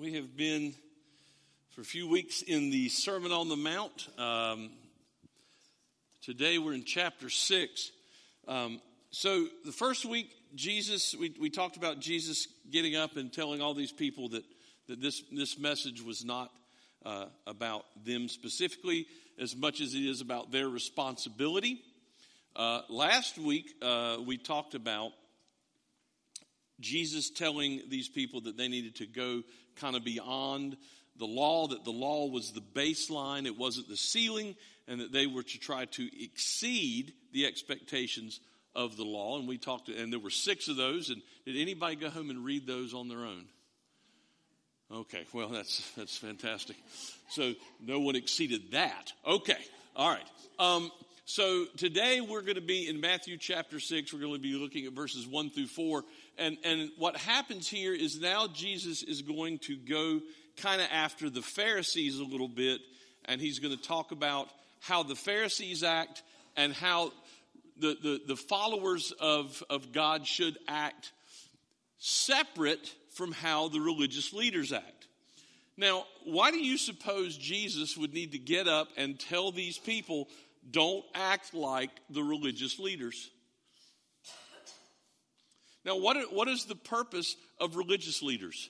We have been for a few weeks in the Sermon on the Mount. Today we're in chapter 6. So the first week, we talked about Jesus getting up and telling all these people that this message was not about them specifically as much as it is about their responsibility. Last week, we talked about Jesus telling these people that they needed to go kind of beyond the law, that the law was the baseline, it wasn't the ceiling, and that they were to try to exceed the expectations of the law. And we talked, and there were 6 of those. And did anybody go home and read those on their own? Okay, well, that's fantastic. So no one exceeded that. Okay, all right. So today we're going to be in Matthew chapter 6. We're going to be looking at verses 1 through 4. And what happens here is now Jesus is going to go kind of after the Pharisees a little bit. And he's going to talk about how the Pharisees act and how the followers of God should act separate from how the religious leaders act. Now, why do you suppose Jesus would need to get up and tell these people, don't act like the religious leaders? Now, what is the purpose of religious leaders?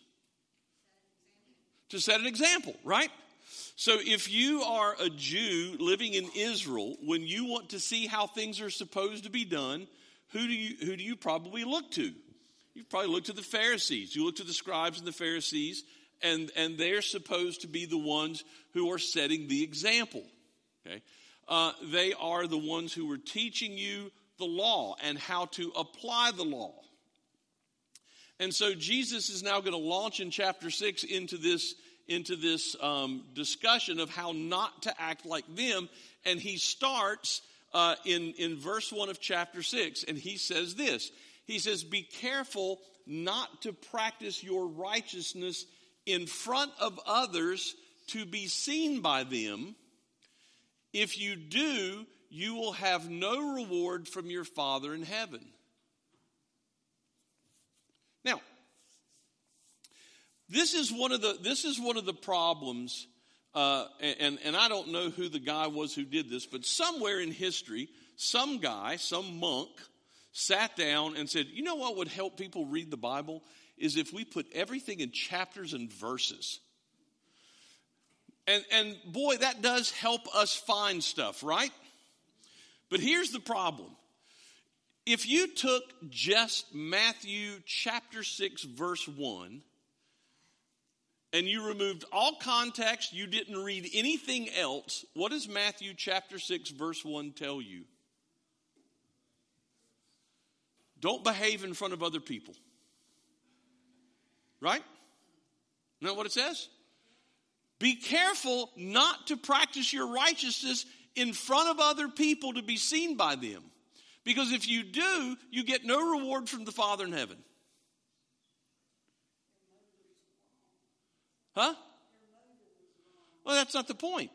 To set an example, right? So if you are a Jew living in Israel, when you want to see how things are supposed to be done, who do you probably look to? You probably look to the Pharisees. You look to the scribes and the Pharisees, and they're supposed to be the ones who are setting the example. Okay, they are the ones who are teaching you the law and how to apply the law. And so Jesus is now going to launch in chapter 6 into this discussion of how not to act like them. And he starts in verse 1 of chapter 6, and he says this. He says, be careful not to practice your righteousness in front of others to be seen by them. If you do, you will have no reward from your Father in heaven. Now, this is one of the problems, and I don't know who the guy was who did this, but somewhere in history, some monk, sat down and said, you know what would help people read the Bible is if we put everything in chapters and verses. And boy, that does help us find stuff, right? But here's the problem. If you took just Matthew chapter 6 verse 1 and you removed all context, you didn't read anything else, what does Matthew chapter 6 verse 1 tell you? Don't behave in front of other people. Right? Isn't that what it says? Be careful not to practice your righteousness in front of other people to be seen by them. Because if you do, you get no reward from the Father in heaven. Huh? Well, that's not the point.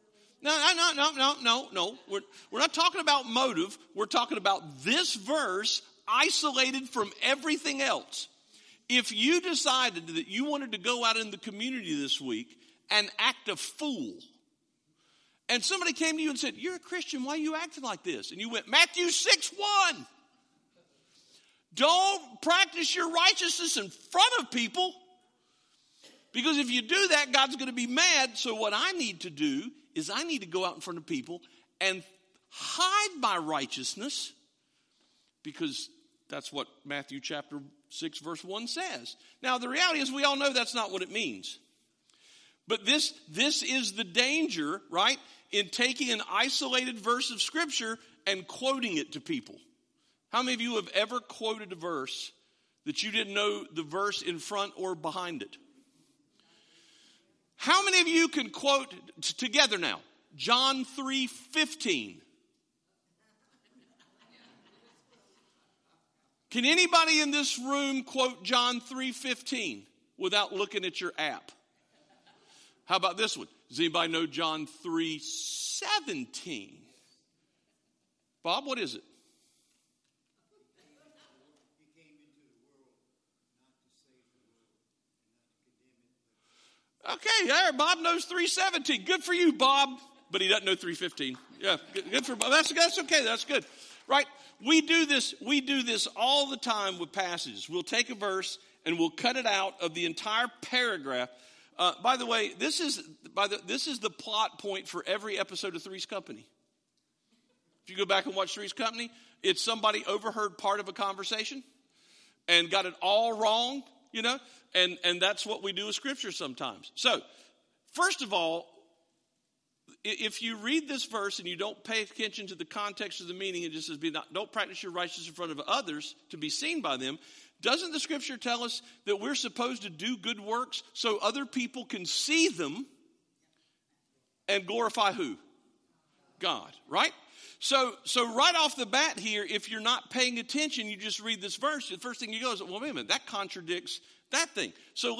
No. We're not talking about motive. We're talking about this verse isolated from everything else. If you decided that you wanted to go out in the community this week and act a fool, and somebody came to you and said, you're a Christian, why are you acting like this? And you went, Matthew 6:1. Don't practice your righteousness in front of people, because if you do that, God's going to be mad. So what I need to do is I need to go out in front of people and hide my righteousness, because that's what Matthew chapter 6 verse 1 says. Now, the reality is we all know that's not what it means. But this is the danger, right, in taking an isolated verse of Scripture and quoting it to people. How many of you have ever quoted a verse that you didn't know the verse in front or behind it? How many of you can quote together now? John 3:15. Can anybody in this room quote John 3:15 without looking at your app? How about this one? Does anybody know John 3:17? Bob, what is it? Okay, there, Bob knows 317. Good for you, Bob. But he doesn't know 315. Yeah, good for Bob. That's okay. That's good. Right? We do this all the time with passages. We'll take a verse and we'll cut it out of the entire paragraph. By the way, this is the plot point for every episode of Three's Company. If you go back and watch Three's Company, it's somebody overheard part of a conversation and got it all wrong, and that's what we do with Scripture sometimes. So, first of all, if you read this verse and you don't pay attention to the context of the meaning, it just says, don't practice your righteousness in front of others to be seen by them. Doesn't the Scripture tell us that we're supposed to do good works so other people can see them and glorify who? God, right? So right off the bat here, if you're not paying attention, you just read this verse, the first thing you go is, well, wait a minute, that contradicts that thing. So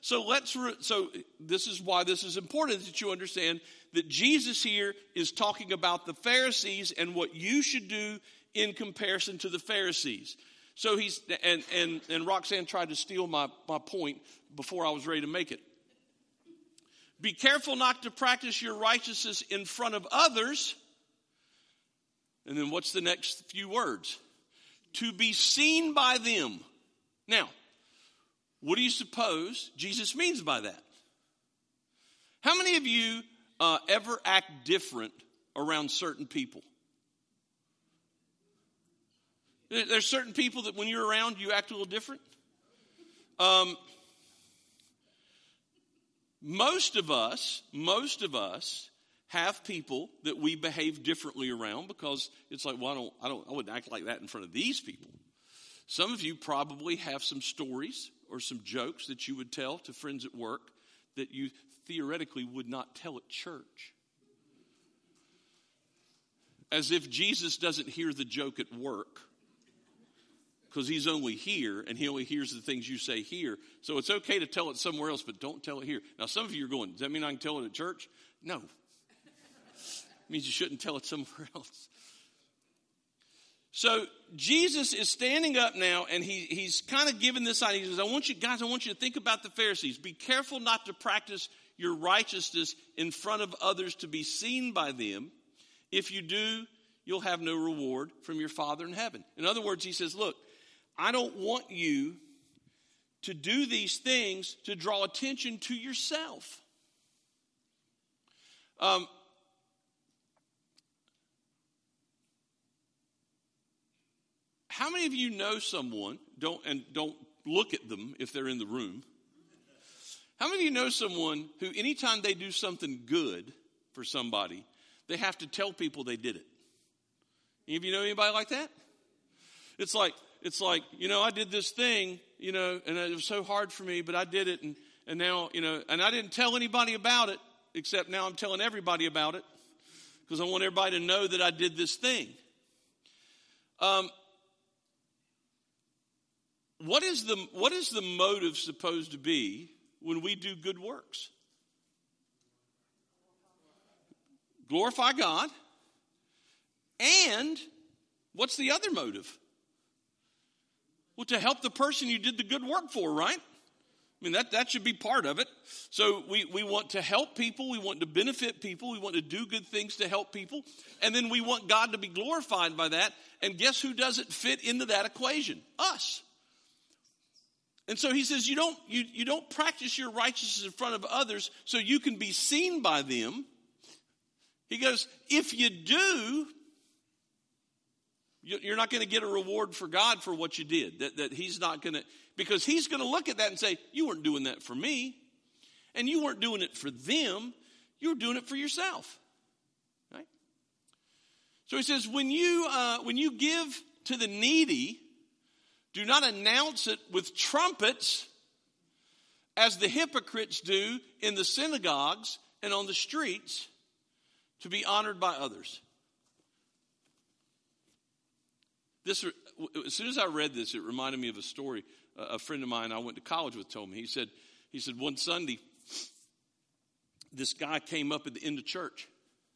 this is why this is important, that you understand that Jesus here is talking about the Pharisees and what you should do in comparison to the Pharisees. So and Roxanne tried to steal my point before I was ready to make it. Be careful not to practice your righteousness in front of others. And then what's the next few words? To be seen by them. Now, what do you suppose Jesus means by that? How many of you ever act different around certain people? There's certain people that when you're around, you act a little different. Most of us have people that we behave differently around because it's like, well, I wouldn't act like that in front of these people. Some of you probably have some stories or some jokes that you would tell to friends at work that you theoretically would not tell at church. As if Jesus doesn't hear the joke at work because he's only here and he only hears the things you say here. So it's okay to tell it somewhere else, but don't tell it here. Now, some of you are going, does that mean I can tell it at church? No. It means you shouldn't tell it somewhere else. So Jesus is standing up now, and he's kind of giving this idea. He says, I want you to think about the Pharisees. Be careful not to practice your righteousness in front of others to be seen by them. If you do, you'll have no reward from your Father in heaven. In other words, he says, look, I don't want you to do these things to draw attention to yourself. How many of you know someone, don't look at them if they're in the room. How many of you know someone who anytime they do something good for somebody, they have to tell people they did it? Any of you know anybody like that? It's like, I did this thing, and it was so hard for me, but I did it, and now, and I didn't tell anybody about it, except now I'm telling everybody about it, because I want everybody to know that I did this thing. What is the motive supposed to be when we do good works? Glorify God. And what's the other motive? Well, to help the person you did the good work for, right? I mean, that should be part of it. So we want to help people. We want to benefit people. We want to do good things to help people. And then we want God to be glorified by that. And guess who doesn't fit into that equation? Us. And so he says, you don't practice your righteousness in front of others so you can be seen by them. He goes, if you do, you're not going to get a reward for God for what you did. That he's not going to, because he's going to look at that and say, you weren't doing that for me. And you weren't doing it for them. You were doing it for yourself. Right? So he says, when you give to the needy, do not announce it with trumpets as the hypocrites do in the synagogues and on the streets to be honored by others. As soon as I read this, it reminded me of a story. A friend of mine I went to college with told me. He said one Sunday, this guy came up at the end of church.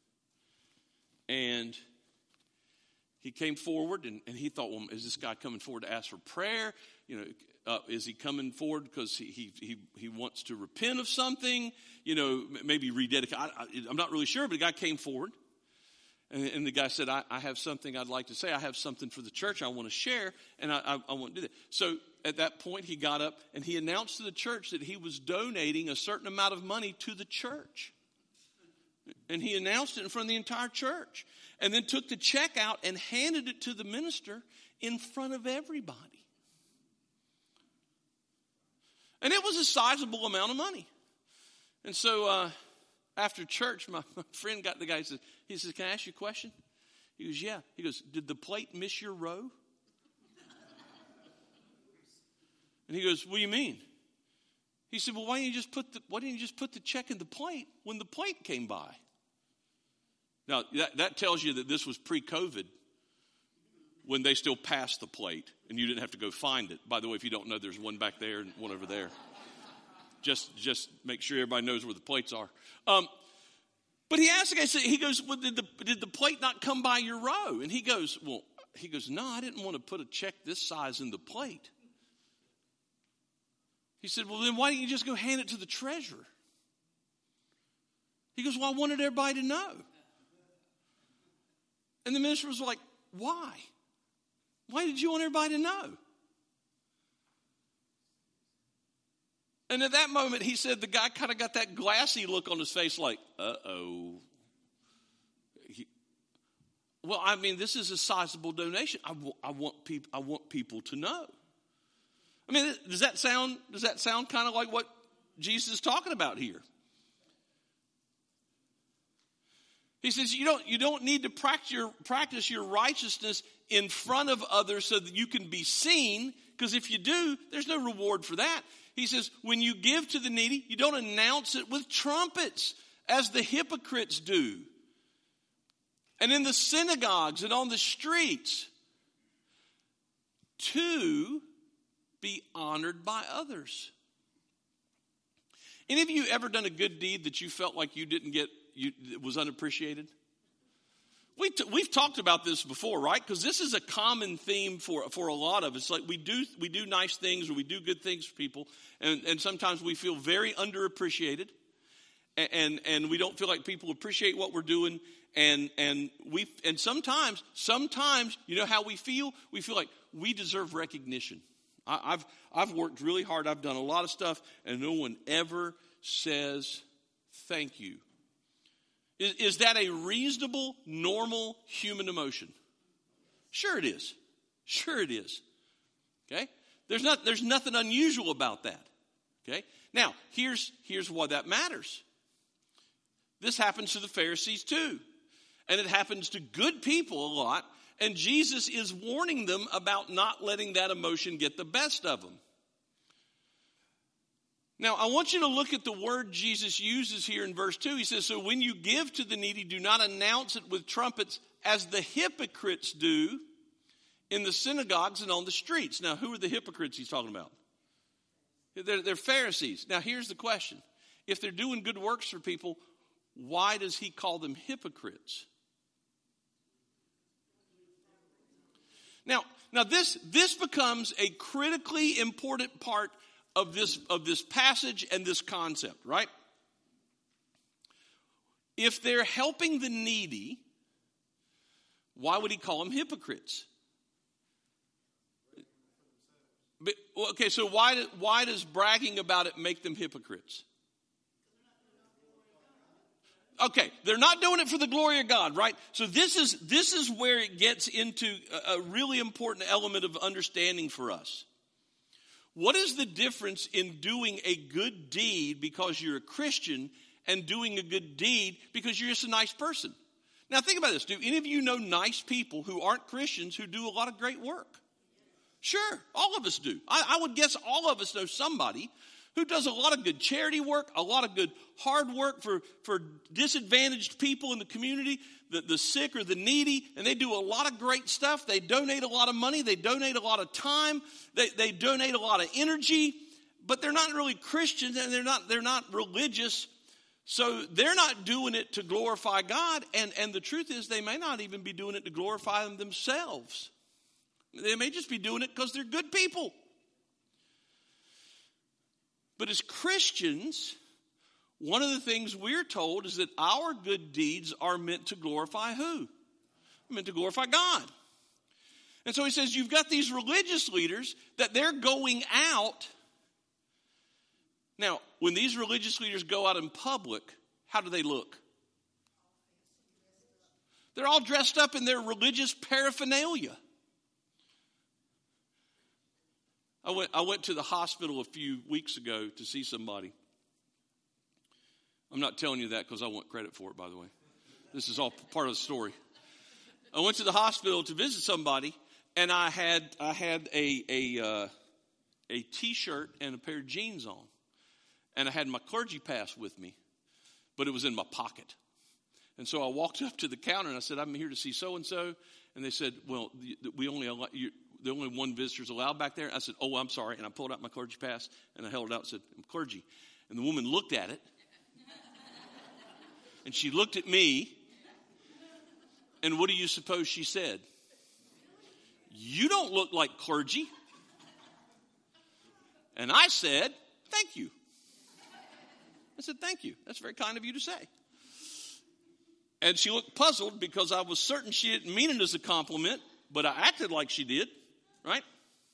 And he came forward and he thought, well, is this guy coming forward to ask for prayer? Is he coming forward because he wants to repent of something? Maybe rededicate. I'm not really sure, but the guy came forward. And the guy said, I have something I'd like to say. I have something for the church I want to share, and I want to do that. So at that point, he got up and he announced to the church that he was donating a certain amount of money to the church. And he announced it in front of the entire church. And then took the check out and handed it to the minister in front of everybody. And it was a sizable amount of money. And so after church, my friend got the guy, he says, can I ask you a question? He goes, yeah. He goes, did the plate miss your row? And he goes, what do you mean? He said, well, why didn't you just put the check in the plate when the plate came by? Now, that tells you that this was pre-COVID, when they still passed the plate and you didn't have to go find it. By the way, if you don't know, there's one back there and one over there. Just make sure everybody knows where the plates are. But he asked the guy, he goes, well, did the plate not come by your row? And he goes, no, I didn't want to put a check this size in the plate. He said, well, then why didn't you just go hand it to the treasurer? He goes, well, I wanted everybody to know. And the minister was like, why? Why did you want everybody to know? And at that moment, he said the guy kind of got that glassy look on his face like, uh-oh. This is a sizable donation. I want people to know. Does that sound kind of like what Jesus is talking about here? He says you don't need to practice your righteousness in front of others so that you can be seen, because if you do, there's no reward for that. He says when you give to the needy, you don't announce it with trumpets as the hypocrites do. And in the synagogues and on the streets, to be honored by others. Any of you ever done a good deed that you felt like you didn't get, it was unappreciated? We've talked about this before, right? Because this is a common theme for a lot of us. Like we do nice things, or we do good things for people, and sometimes we feel very underappreciated, and we don't feel like people appreciate what we're doing, and sometimes you know how we feel? We feel like we deserve recognition. I've worked really hard. I've done a lot of stuff, and no one ever says thank you. Is that a reasonable, normal human emotion? Sure it is. Sure it is. Okay? There's nothing unusual about that. Okay? Now, here's why that matters. This happens to the Pharisees too. And it happens to good people a lot. And Jesus is warning them about not letting that emotion get the best of them. Now, I want you to look at the word Jesus uses here in verse 2. He says, so when you give to the needy, do not announce it with trumpets as the hypocrites do in the synagogues and on the streets. Now, who are the hypocrites he's talking about? They're Pharisees. Now, here's the question. If they're doing good works for people, why does he call them hypocrites? Now this becomes a critically important part of this passage and this concept, right? If they're helping the needy, why would he call them hypocrites? Okay, so why does bragging about it make them hypocrites? Okay, they're not doing it for the glory of God, right? So this is where it gets into a really important element of understanding for us. What is the difference in doing a good deed because you're a Christian and doing a good deed because you're just a nice person? Now think about this. Do any of you know nice people who aren't Christians who do a lot of great work? Sure, all of us do. I would guess all of us know somebody who does a lot of good charity work, a lot of good hard work for disadvantaged people in the community, the sick or the needy, and they do a lot of great stuff. They donate a lot of money. They donate a lot of time. They donate a lot of energy, but they're not really Christians, and they're not religious, so they're not doing it to glorify God, and the truth is they may not even be doing it to glorify themselves. They may just be doing it because they're good people. But as Christians, one of the things we're told is that our good deeds are meant to glorify who? Meant to glorify God. And so he says, you've got these religious leaders that they're going out. Now, when these religious leaders go out in public, how do they look? They're all dressed up in their religious paraphernalia. I went to the hospital a few weeks ago to see somebody. I'm not telling you that because I want credit for it, by the way. This is all part of the story. I went to the hospital to visit somebody, and I had a T-shirt and a pair of jeans on, and I had my clergy pass with me, but it was in my pocket. And so I walked up to the counter and I said, I'm here to see so and so, and they said, well, we only allow the only one visitor's allowed back there. I said, oh, I'm sorry, and I pulled out my clergy pass and I held it out and said, I'm clergy, and the woman looked at it, and she looked at me. And what do you suppose she said? You don't look like clergy. And I said, thank you. I said, thank you. That's very kind of you to say. And she looked puzzled because I was certain she didn't mean it as a compliment, but I acted like she did, right?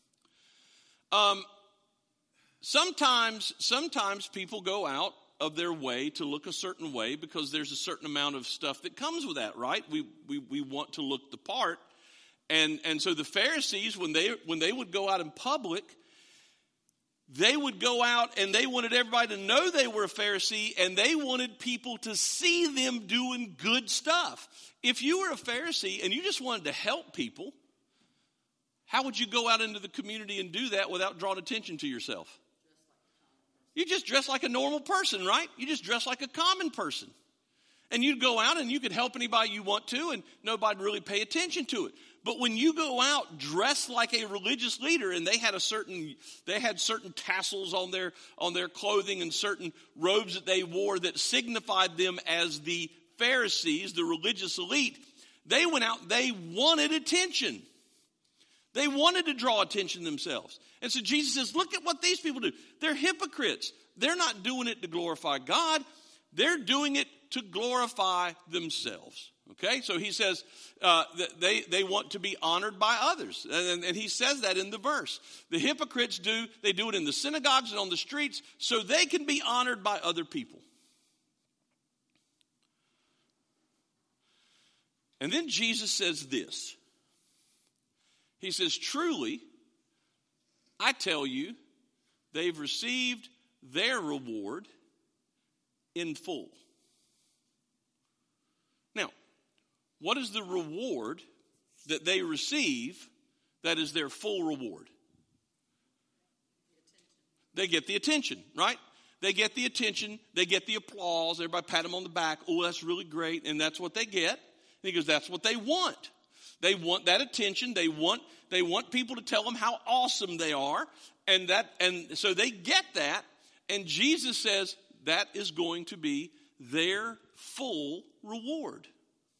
Sometimes people go out of their way to look a certain way because there's a certain amount of stuff that comes with that, right? We want to look the part. And so the Pharisees, when they would go out in public, they would go out and they wanted everybody to know they were a Pharisee, and they wanted people to see them doing good stuff. If you were a Pharisee and you just wanted to help people, how would you go out into the community and do that without drawing attention to yourself? You just dress like a normal person, right? You just dress like a common person. And you'd go out and you could help anybody you want to, and nobody'd really pay attention to it. But when you go out dressed like a religious leader, and they had certain tassels on their clothing and certain robes that they wore that signified them as the Pharisees, the religious elite, they went out, they wanted attention. They wanted to draw attention themselves. And so Jesus says, look at what these people do. They're hypocrites. They're not doing it to glorify God. They're doing it to glorify themselves. Okay? So he says that they want to be honored by others. And he says that in the verse. The hypocrites do it in the synagogues and on the streets so they can be honored by other people. And then Jesus says this. He says, truly, I tell you, they've received their reward in full. Now, what is the reward that they receive that is their full reward? They get the attention, right? They get the attention. They get the applause. Everybody pat them on the back. Oh, that's really great. And that's what they get. And he goes, that's what they want. They want that attention. They want people to tell them how awesome they are. And so they get that. And Jesus says that is going to be their full reward.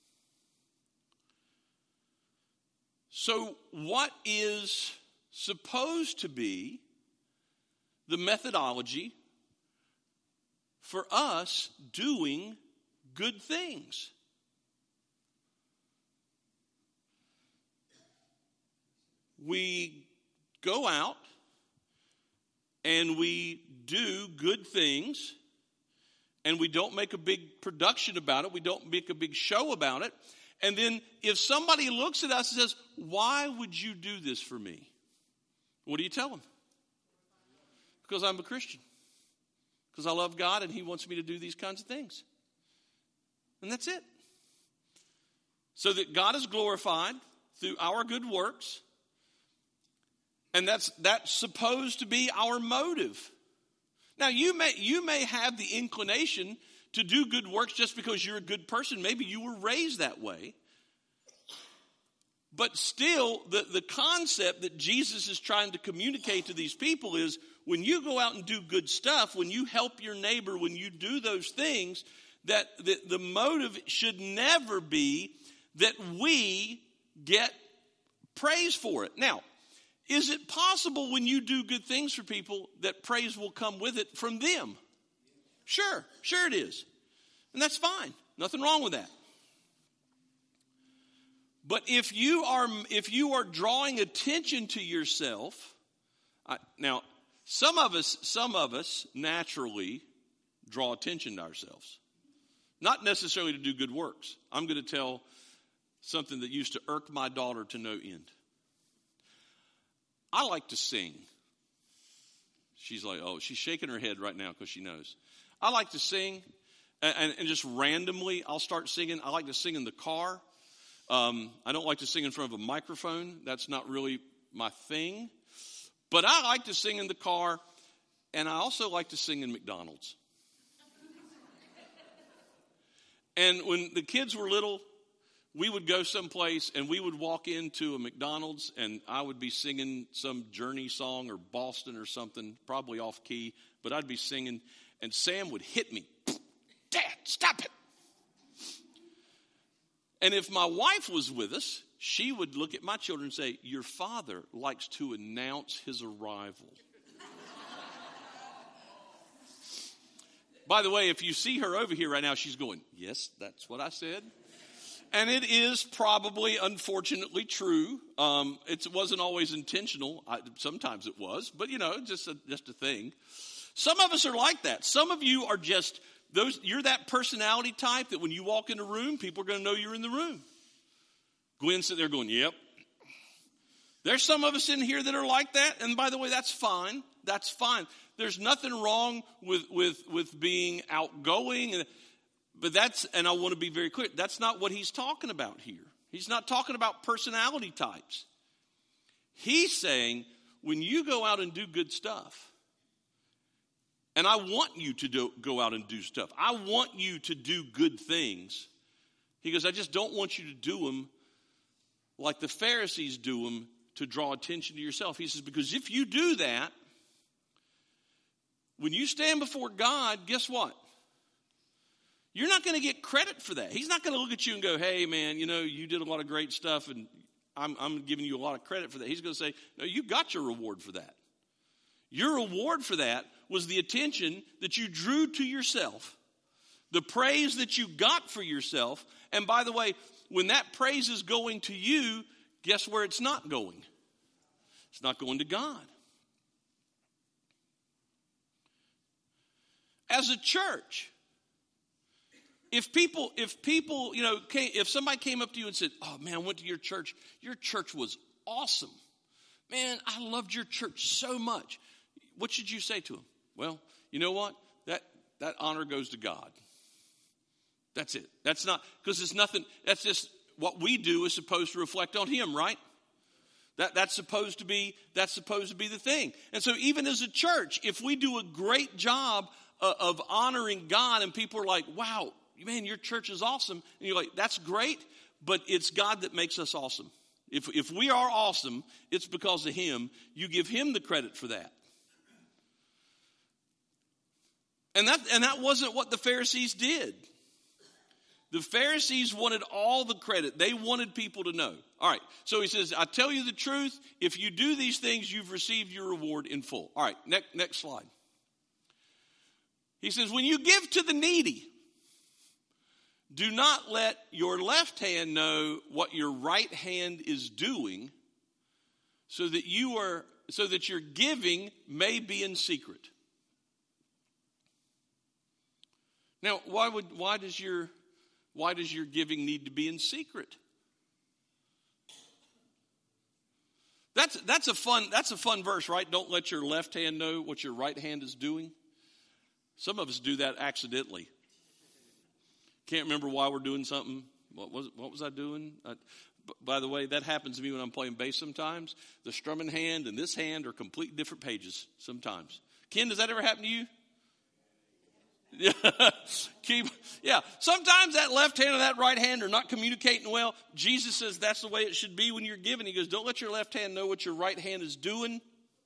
So what is supposed to be the methodology for us doing good things? We go out and we do good things, and we don't make a big production about it. We don't make a big show about it. And then if somebody looks at us and says, why would you do this for me? What do you tell them? Because I'm a Christian. Because I love God and he wants me to do these kinds of things. And that's it. So that God is glorified through our good works. And that's supposed to be our motive. Now, you may have the inclination to do good works just because you're a good person. Maybe you were raised that way. But still, the concept that Jesus is trying to communicate to these people is when you go out and do good stuff, when you help your neighbor, when you do those things, that the motive should never be that we get praise for it. Now, Is it possible when you do good things for people that praise will come with it from them? Sure it is. And that's fine. Nothing wrong with that. But if you are drawing attention to yourself, now some of us naturally draw attention to ourselves. Not necessarily to do good works. I'm going to tell something that used to irk my daughter to no end. I like to sing. She's like, oh, she's shaking her head right now because she knows. I like to sing, and just randomly I'll start singing. I like to sing in the car. I don't like to sing in front of a microphone. That's not really my thing. But I like to sing in the car, and I also like to sing in McDonald's. And when the kids were little, we would go someplace and we would walk into a McDonald's and I would be singing some Journey song or Boston or something, probably off key, but I'd be singing and Sam would hit me. Dad, stop it. And if my wife was with us, she would look at my children and say, your father likes to announce his arrival. By the way, if you see her over here right now, she's going, yes, that's what I said. And it is probably, unfortunately, true. It wasn't always intentional. Sometimes it was, but just a thing. Some of us are like that. Some of you are just you're that personality type that when you walk in a room, people are going to know you're in the room. Gwen's sitting there going, yep. There's some of us in here that are like that. And by the way, that's fine. That's fine. There's nothing wrong with being outgoing. But and I want to be very clear, that's not what he's talking about here. He's not talking about personality types. He's saying, when you go out and do good stuff, and I want you to go out and do stuff. I want you to do good things. He goes, I just don't want you to do them like the Pharisees do them to draw attention to yourself. He says, because if you do that, when you stand before God, guess what? You're not going to get credit for that. He's not going to look at you and go, hey, man, you did a lot of great stuff, and I'm giving you a lot of credit for that. He's going to say, no, you got your reward for that. Your reward for that was the attention that you drew to yourself, the praise that you got for yourself. And by the way, when that praise is going to you, guess where it's not going? It's not going to God. As a church, if somebody came up to you and said, oh man, I went to your church was awesome. Man, I loved your church so much. What should you say to them? Well, you know what? That honor goes to God. That's it. That's not, because it's nothing, that's just what we do is supposed to reflect on him, right? That's supposed to be the thing. And so even as a church, if we do a great job of honoring God and people are like, wow, man, your church is awesome. And you're like, that's great, but it's God that makes us awesome. If we are awesome, it's because of him. You give him the credit for that. And that wasn't what the Pharisees did. The Pharisees wanted all the credit. They wanted people to know. All right, so he says, I tell you the truth. If you do these things, you've received your reward in full. All right, next slide. He says, when you give to the needy, do not let your left hand know what your right hand is doing, so that your giving may be in secret. Now, why does your giving need to be in secret? That's a fun verse, right? Don't let your left hand know what your right hand is doing. Some of us do that accidentally. Can't remember why we're doing something. What was I doing? By the way, that happens to me when I'm playing bass sometimes. The strumming hand and this hand are completely different pages sometimes. Ken, does that ever happen to you? Yeah. Sometimes that left hand and that right hand are not communicating well. Jesus says that's the way it should be when you're giving. He goes, don't let your left hand know what your right hand is doing.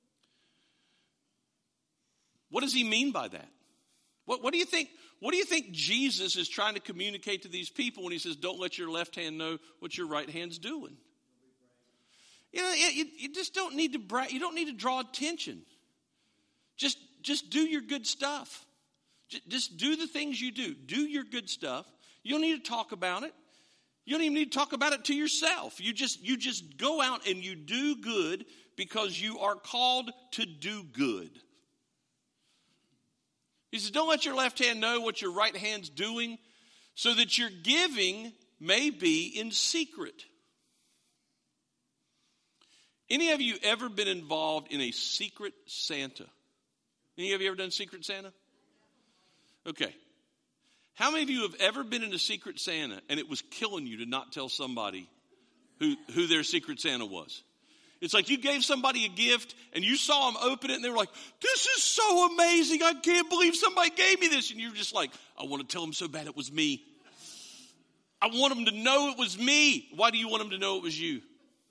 What does he mean by that? What do you think? What do you think Jesus is trying to communicate to these people when he says, don't let your left hand know what your right hand's doing? You just don't need to brag. You don't need to draw attention. Just do your good stuff. Just do the things you do. Do your good stuff. You don't need to talk about it. You don't even need to talk about it to yourself. You just go out and you do good because you are called to do good. He says, don't let your left hand know what your right hand's doing, so that your giving may be in secret. Any of you ever been involved in a secret Santa? Any of you ever done Secret Santa? Okay. How many of you have ever been in a Secret Santa and it was killing you to not tell somebody who their Secret Santa was? It's like you gave somebody a gift and you saw them open it and they were like, this is so amazing. I can't believe somebody gave me this. And you're just like, I want to tell them so bad it was me. I want them to know it was me. Why do you want them to know it was you?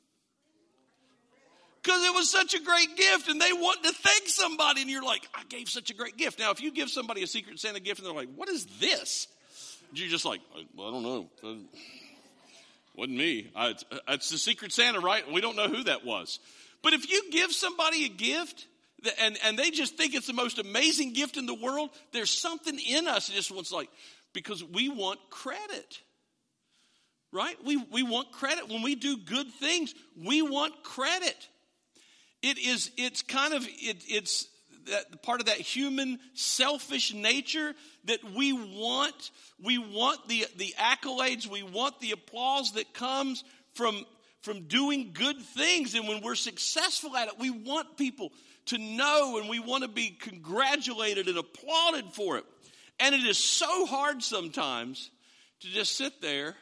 Because it was such a great gift and they want to thank somebody. And you're like, I gave such a great gift. Now, if you give somebody a Secret Santa gift and they're like, what is this? You're just like, well, I don't know. Wasn't me. It's the Secret Santa, right? We don't know who that was. But if you give somebody a gift and they just think it's the most amazing gift in the world, there's something in us that just wants because we want credit. Right? We want credit. When we do good things, we want credit. It's that part of that human selfish nature that we want the accolades, we want the applause that comes from doing good things. And when we're successful at it, we want people to know and we want to be congratulated and applauded for it. And it is so hard sometimes to just sit there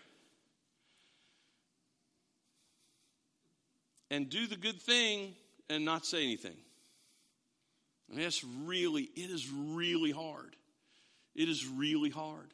and do the good thing and not say anything. I mean, it is really hard. It is really hard.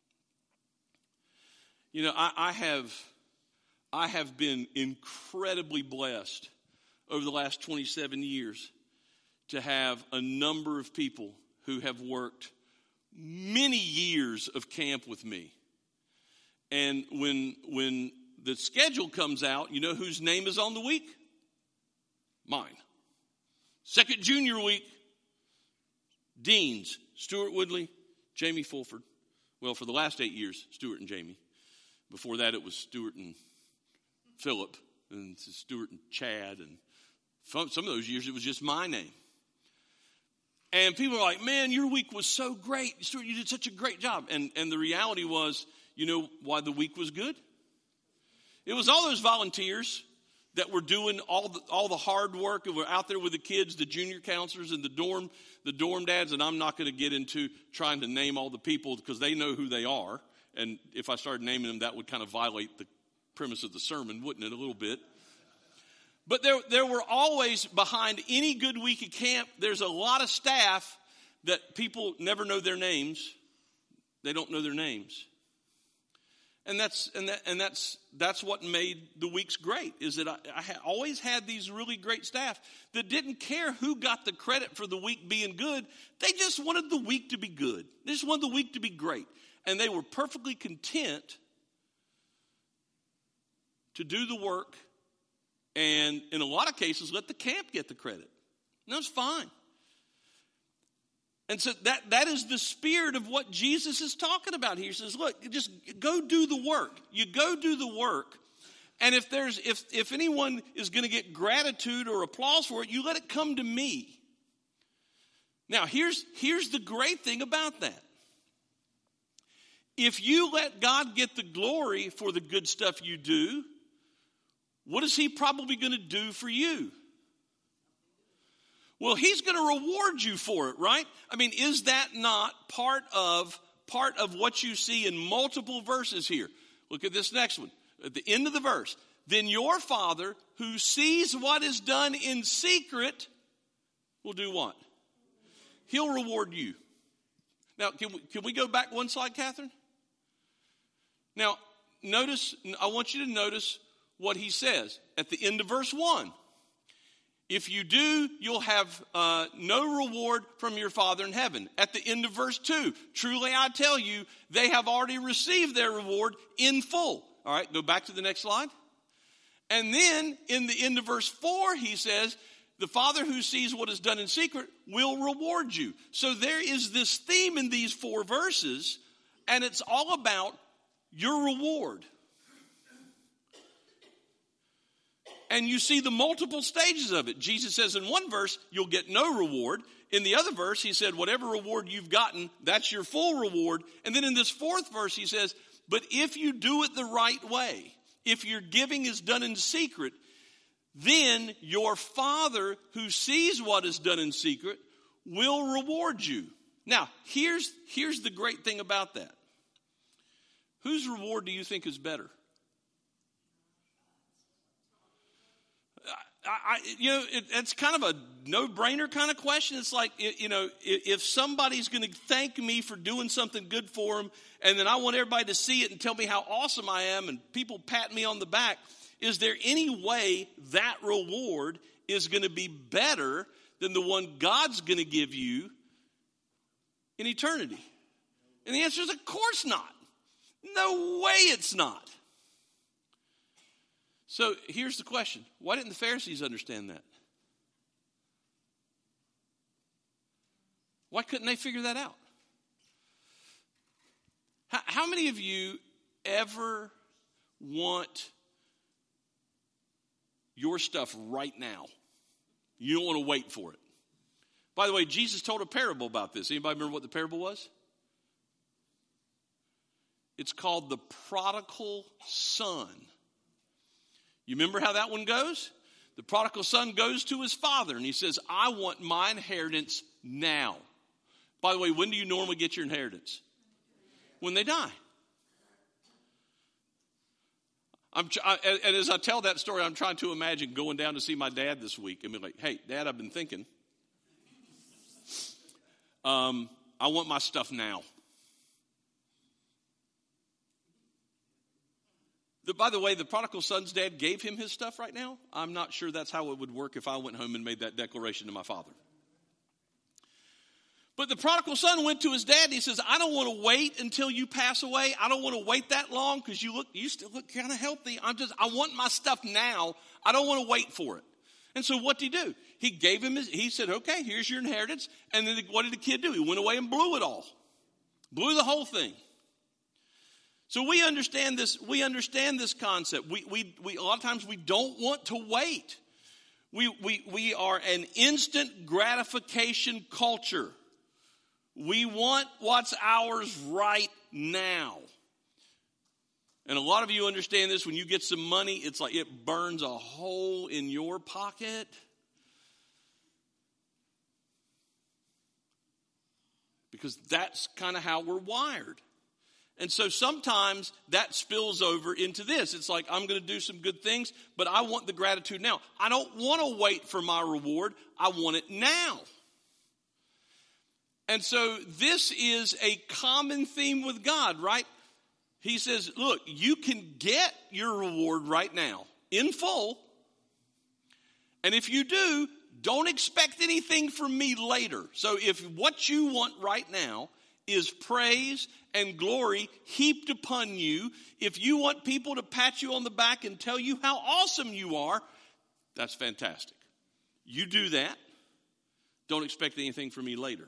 You know, I have been incredibly blessed over the last 27 years to have a number of people who have worked many years of camp with me. And when the schedule comes out, you know whose name is on the week? Mine. Second junior week, Deans, Stuart Woodley, Jamie Fulford. Well, for the last 8 years, Stuart and Jamie. Before that, it was Stuart and Philip, and Stuart and Chad, and some of those years it was just my name. And people are like, man, your week was so great. Stuart, you did such a great job. And the reality was, you know why the week was good? It was all those volunteers that were doing all the hard work and were out there with the kids, the junior counselors and the dorm dads. And I'm not going to get into trying to name all the people because they know who they are. And if I started naming them, that would kind of violate the premise of the sermon, wouldn't it, a little bit? But there were always, behind any good week of camp, there's a lot of staff that people never know their names. They don't know their names. And that's what made the weeks great, is that I always had these really great staff that didn't care who got the credit for the week being good. They just wanted the week to be good. They just wanted the week to be great. And they were perfectly content to do the work and, in a lot of cases, let the camp get the credit. And that's fine. And so that is the spirit of what Jesus is talking about here. He says, look, just go do the work. You go do the work. And if anyone is going to get gratitude or applause for it, you let it come to me. Now, here's the great thing about that. If you let God get the glory for the good stuff you do, what is he probably going to do for you? Well, he's going to reward you for it, right? I mean, is that not part of what you see in multiple verses here? Look at this next one. At the end of the verse. Then your Father, who sees what is done in secret, will do what? He'll reward you. Now, can we go back one slide, Catherine? Now, I want you to notice what he says at the end of verse 1. If you do, you'll have no reward from your Father in heaven. At the end of verse 2, truly I tell you, they have already received their reward in full. All right, go back to the next slide. And then in the end of verse 4, he says, the Father who sees what is done in secret will reward you. So there is this theme in these 4 verses, and it's all about your reward. And you see the multiple stages of it. Jesus says in one verse, you'll get no reward. In the other verse, he said, whatever reward you've gotten, that's your full reward. And then in this 4th verse, he says, but if you do it the right way, if your giving is done in secret, then your Father who sees what is done in secret will reward you. Now, here's the great thing about that. Whose reward do you think is better? It's kind of a no-brainer kind of question. It's like, if somebody's going to thank me for doing something good for them, and then I want everybody to see it and tell me how awesome I am, and people pat me on the back, is there any way that reward is going to be better than the one God's going to give you in eternity? And the answer is, of course not. No way it's not. So here's the question. Why didn't the Pharisees understand that? Why couldn't they figure that out? How many of you ever want your stuff right now? You don't want to wait for it. By the way, Jesus told a parable about this. Anybody remember what the parable was? It's called the prodigal son. You remember how that one goes? The prodigal son goes to his father and he says, I want my inheritance now. By the way, when do you normally get your inheritance? When they die. And as I tell that story, I'm trying to imagine going down to see my dad this week and be like, hey, Dad, I've been thinking. I want my stuff now. By the way, the prodigal son's dad gave him his stuff right now. I'm not sure that's how it would work if I went home and made that declaration to my father. But the prodigal son went to his dad and he says, I don't want to wait until you pass away. I don't want to wait that long because you still look kind of healthy. I want my stuff now. I don't want to wait for it. And so what did he do? He gave him he said, okay, here's your inheritance. And then what did the kid do? He went away and blew it all. Blew the whole thing. So we understand this. We understand this concept. We a lot of times we don't want to wait. We are an instant gratification culture. We want what's ours right now. And a lot of you understand this. When you get some money, it's like it burns a hole in your pocket. Because that's kind of how we're wired. And so sometimes that spills over into this. It's like, I'm going to do some good things, but I want the gratitude now. I don't want to wait for my reward. I want it now. And so this is a common theme with God, right? He says, look, you can get your reward right now in full. And if you do, don't expect anything from me later. So if what you want right now is praise and glory heaped upon you, if you want people to pat you on the back and tell you how awesome you are, that's fantastic. You do that. Don't expect anything from me later.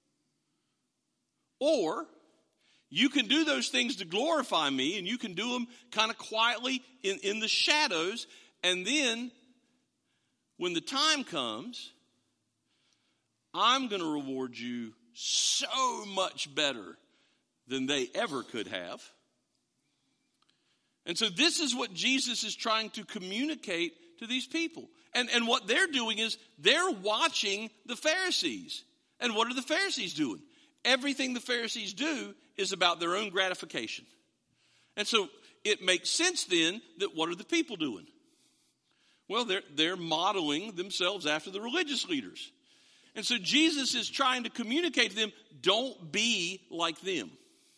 Or you can do those things to glorify me, and you can do them kind of quietly in the shadows, and then when the time comes, I'm going to reward you so much better than they ever could have. And so this is what Jesus is trying to communicate to these people. And what they're doing is they're watching the Pharisees. And what are the Pharisees doing? Everything the Pharisees do is about their own gratification. And so it makes sense then that what are the people doing? Well, they're modeling themselves after the religious leaders. And so Jesus is trying to communicate to them, don't be like them.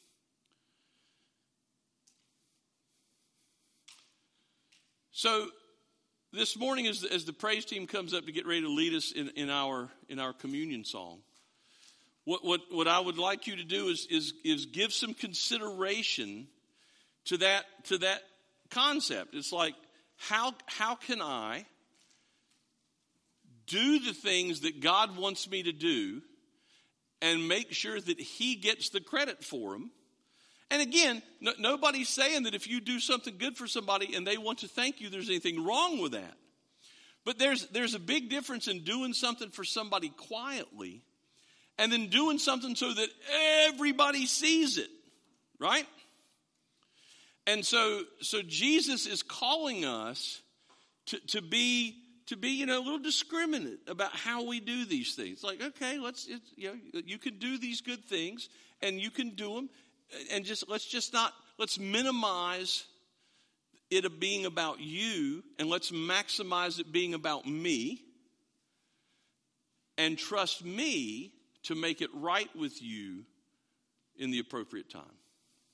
So this morning as the praise team comes up to get ready to lead us in our communion song, what I would like you to do is give some consideration to that concept. It's like, how can I do the things that God wants me to do and make sure that he gets the credit for them? And again, nobody's saying that if you do something good for somebody and they want to thank you, there's anything wrong with that. But there's a big difference in doing something for somebody quietly and then doing something so that everybody sees it, right? And so Jesus is calling us to be a little discriminate about how we do these things. Like, okay, you can do these good things and you can do them, and let's minimize it being about you, and let's maximize it being about me, and trust me to make it right with you in the appropriate time.